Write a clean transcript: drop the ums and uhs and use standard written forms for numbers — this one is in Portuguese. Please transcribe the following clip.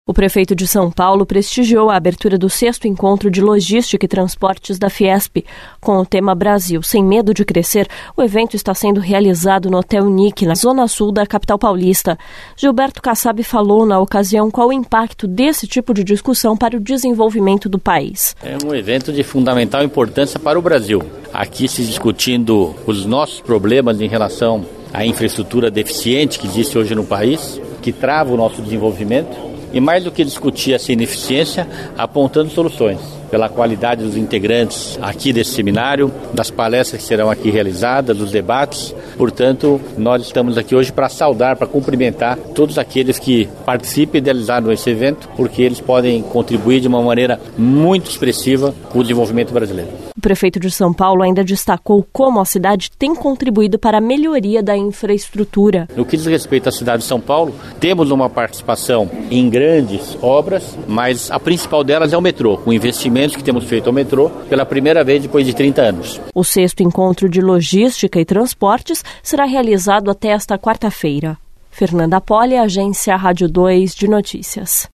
O prefeito de São Paulo prestigiou a abertura do 6º Encontro de Logística e Transportes da Fiesp. Com o tema Brasil sem medo de crescer, o evento está sendo realizado no Hotel Nick, na zona sul da capital paulista. Gilberto Kassab falou na ocasião qual o impacto desse tipo de discussão para o desenvolvimento do país. É um evento de fundamental importância para o Brasil. Aqui se discutindo os nossos problemas em relação à infraestrutura deficiente que existe hoje no país, que trava o nosso desenvolvimento. E mais do que discutir essa ineficiência, apontando soluções pela qualidade dos integrantes aqui desse seminário, das palestras que serão aqui realizadas, dos debates. Portanto, nós estamos aqui hoje para saudar, para cumprimentar todos aqueles que participam e idealizaram esse evento, porque eles podem contribuir de uma maneira muito expressiva com o desenvolvimento brasileiro. O prefeito de São Paulo ainda destacou como a cidade tem contribuído para a melhoria da infraestrutura. No que diz respeito à cidade de São Paulo, temos uma participação em grandes obras, mas a principal delas é o metrô, com investimentos que temos feito ao metrô pela primeira vez depois de 30 anos. O 6º Encontro de Logística e Transportes será realizado até esta quarta-feira. Fernanda Poli, Agência Rádio 2 de Notícias.